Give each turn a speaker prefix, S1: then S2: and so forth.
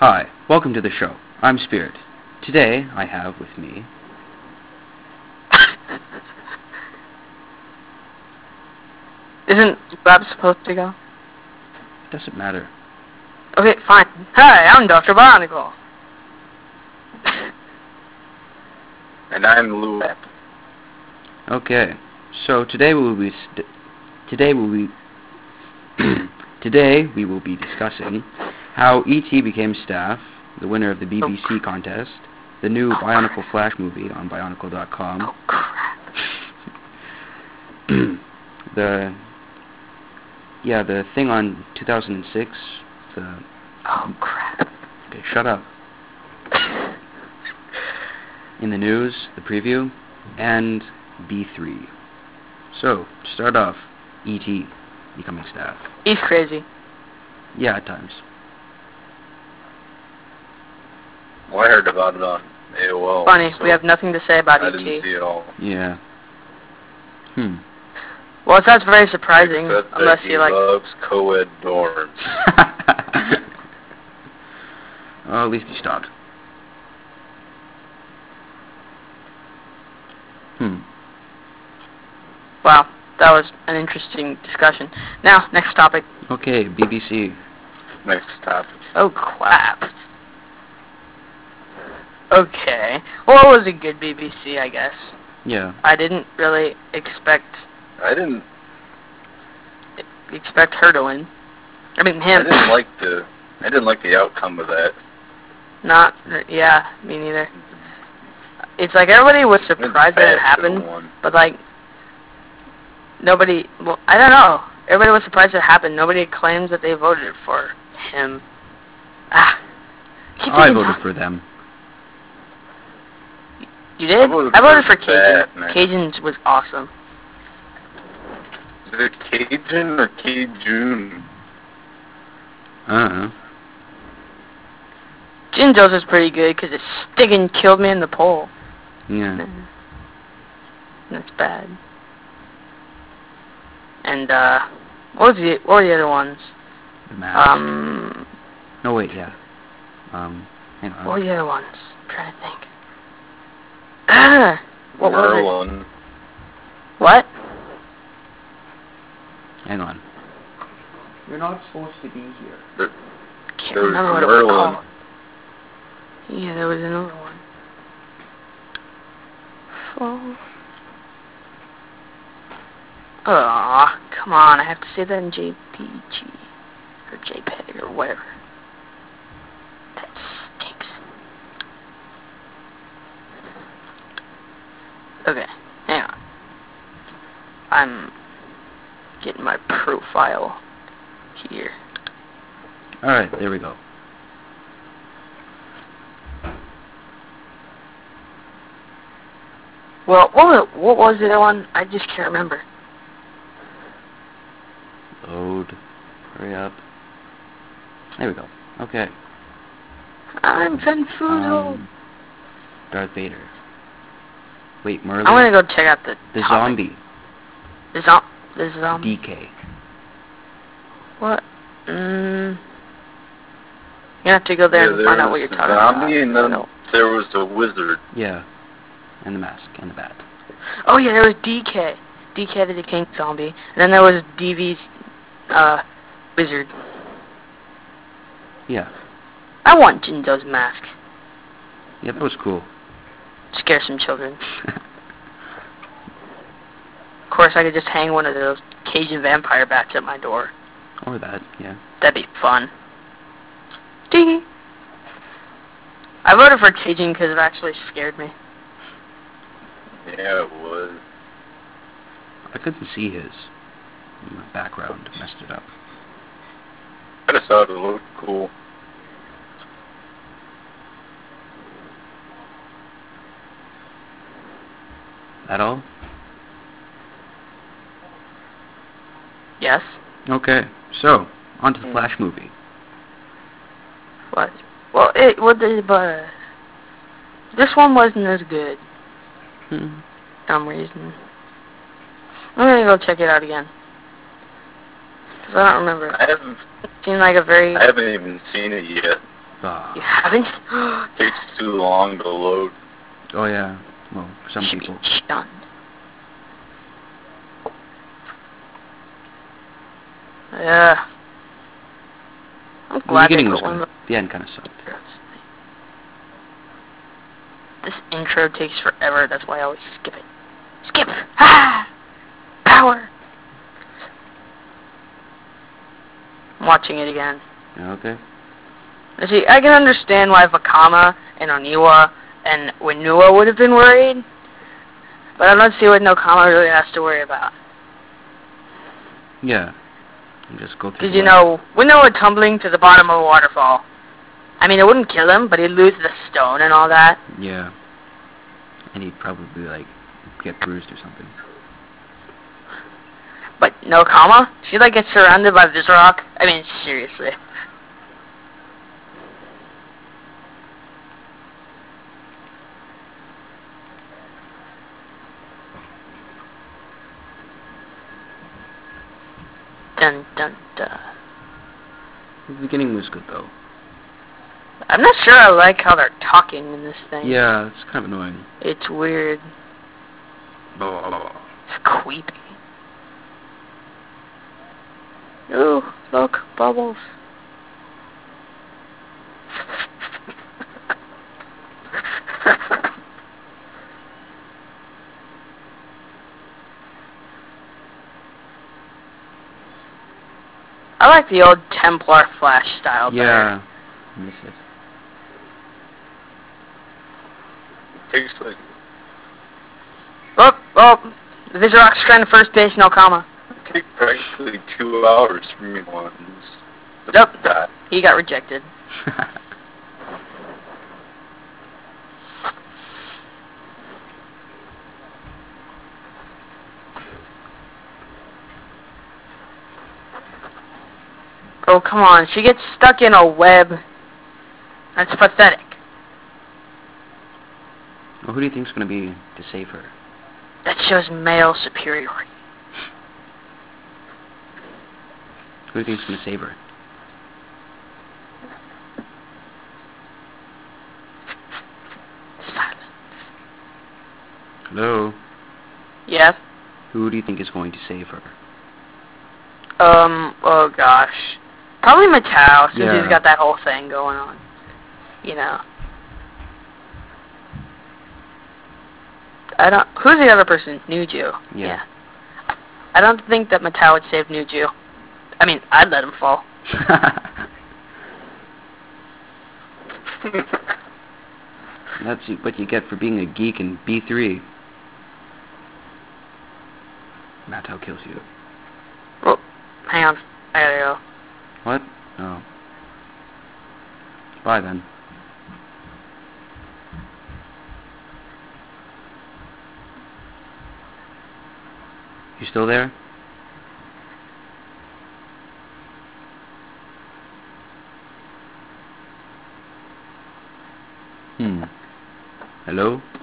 S1: Hi, welcome to the show. I'm Spirit. Today I have with me...
S2: Isn't Bob supposed to go?
S1: It doesn't matter.
S2: Okay, fine. Hi, I'm Dr. Bionicle.
S3: And I'm Lou.
S1: Okay, so today we will be discussing how E.T. became staff, the winner of the BBC contest, the new Bionicle Flash movie on Bionicle.com,
S2: Oh, crap.
S1: the thing on 2006,
S2: Oh, crap.
S1: Okay, shut up. In the news, the preview, and B3. So, to start off, E.T. becoming staff.
S2: He's crazy.
S1: Yeah, at times.
S3: Well, I heard about it on AOL.
S2: Funny,
S3: so
S2: we have nothing to say about
S3: I
S2: E.T.
S3: didn't see it all.
S1: Yeah.
S2: Well, it's not very surprising,
S3: Except
S2: unless
S3: that he
S2: you like...
S3: loves co-ed dorms.
S1: Oh, at least he stopped.
S2: Wow, that was an interesting discussion. Now, next topic.
S1: Okay, BBC.
S3: Next topic.
S2: Oh, crap. Okay. Well, it was a good BBC, I guess.
S1: Yeah.
S2: I didn't really expect
S3: I didn't
S2: her to win. I mean, him.
S3: I didn't like the outcome of that.
S2: Yeah, me neither. It's like everybody was surprised that it happened, but like, nobody, well, I don't know. Everybody was surprised it happened. Nobody claims that they voted for him.
S1: I voted for them.
S2: You did? I voted for Cajun. Cajun's was awesome.
S3: Is it Cajun or Cajun?
S1: I don't know.
S2: Jinjo's was pretty good because it sticking killed me in the poll.
S1: Yeah.
S2: That's bad. And what were the other ones?
S1: The Mask. No, wait, yeah. Hang on.
S2: What were the other ones? I'm trying to think. What
S3: Merlin.
S2: was it? What?
S1: Hang on. You're not supposed to be here.
S2: Can't remember what it was called. Yeah, there was another one. Aw, come on, I have to say that in JPG. Or JPEG, or whatever. That stinks. Okay, hang on. I'm getting my profile here.
S1: Alright, there we go.
S2: Well, what was the other one? I just can't remember.
S1: Load. Hurry up. There we go. Okay.
S2: I'm confuso.
S1: Darth Vader. Wait, Merlin?
S2: I'm gonna go check out the
S1: zombie.
S2: The zombie.
S1: DK.
S2: What? You have to go there and find out what you're talking
S3: zombie
S2: about.
S3: And then there was a wizard.
S1: Yeah. And the mask and the bat.
S2: Oh yeah, there was DK. DK the King Zombie. And then there was DV's wizard.
S1: Yeah.
S2: I want Jinjo's mask.
S1: Yeah, that was cool.
S2: Scare some children. Of course, I could just hang one of those Cajun vampire bats at my door.
S1: Or that, yeah.
S2: That'd be fun. Dee. I voted for Cajun because it actually scared me.
S3: Yeah, it was.
S1: I couldn't see his. My background messed it up.
S3: I just thought it looked cool.
S1: That all?
S2: Yes?
S1: Okay, so, on to the Flash movie.
S2: What? Well, this one wasn't as good. For some reason. I'm gonna go check it out again. Because I don't remember.
S3: I haven't
S2: It seemed like a very...
S3: I haven't even seen it yet.
S2: You
S1: Ah.
S2: haven't?
S3: Takes too long to load.
S1: Oh yeah. Well, for some
S2: Should
S1: people.
S2: be stunned. Yeah. I'm
S1: The
S2: glad they
S1: beginning was
S2: put one
S1: good.
S2: of
S1: The end kind of sucked.
S2: This intro takes forever, that's why I always skip it. Skip! Ah! Power! I'm watching it again.
S1: Okay.
S2: You see, I can understand why Vakama and Oniwa and Winua would have been worried, but I don't see what Nokama really has to worry about.
S1: Yeah. You just go through.
S2: Because, you know, Winua tumbling to the bottom of a waterfall. I mean, it wouldn't kill him, but he'd lose the stone and all that.
S1: Yeah. And he'd probably like get bruised or something.
S2: But Nokama, she like gets surrounded by Visrock. I mean, seriously. Dun dun dun.
S1: The beginning was good though.
S2: I'm not sure I like how they're talking in this thing.
S1: Yeah, it's kind of annoying.
S2: It's weird.
S1: Blah, blah, blah.
S2: It's creepy. Ooh, look, bubbles. I like the old Templar Flash style better.
S1: Yeah. I miss it.
S3: Takes like
S2: Oh, Visrock's trying to first base Nokama.
S3: take practically 2 hours for me once.
S2: Nope,
S3: That.
S2: he got rejected. Oh, come on, she gets stuck in a web. That's pathetic.
S1: Well, who do you think's gonna be to save her?
S2: That shows male superiority.
S1: Who do you think's gonna save her?
S2: Silence.
S1: Hello?
S2: Yes?
S1: Who do you think is going to save her?
S2: Oh gosh. Probably Matao, since
S1: Yeah.
S2: he's got that whole thing going on. You know. Who's the other person? Nuju.
S1: Yeah.
S2: I don't think that Matao would save Nuju. I mean, I'd let him fall.
S1: That's what you get for being a geek in B3. Matao kills you.
S2: Oh, hang on. I gotta go.
S1: What? Oh. Bye then. You still there? Hello?